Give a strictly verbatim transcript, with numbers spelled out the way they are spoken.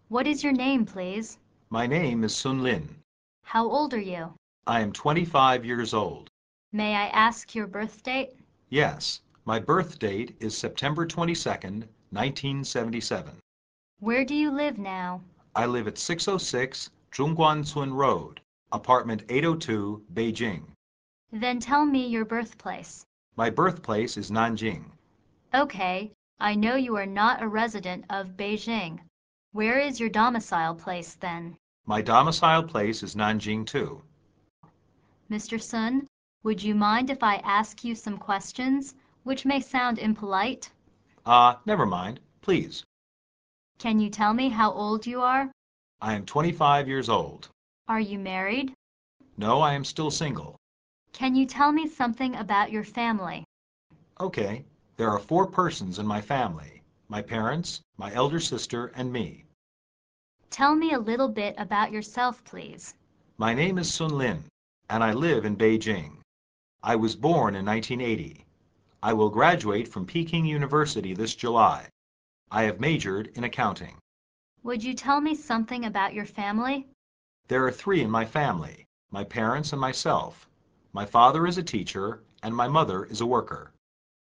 What is your name, please? My name is Sun Lin. How old are you? I am twenty-five years old. May I ask your birth date? Yes, my birth date is September twenty-second, nineteen seventy-seven. Where do you live now? I live at six oh six Zhongguancun Road, apartment eight oh two, Beijing. Then tell me your birthplace. My birthplace is Nanjing. Okay, I know you are not a resident of Beijing. Where is your domicile place then? My domicile place is Nanjing too. Mister Sun, would you mind if I ask you some questions, which may sound impolite? Ah, uh, never mind, please. Can you tell me how old you are? I am twenty-five years old. Are you married? No, I am still single. Can you tell me something about your family? Okay, there are four persons in my family. My parents, my elder sister, and me. Tell me a little bit about yourself, please. My name is Sun Lin, and I live in Beijing. I was born in nineteen eighty. I will graduate from Peking University this July. I have majored in accounting. Would you tell me something about your family? There are three in my family, my parents and myself. My father is a teacher, and my mother is a worker.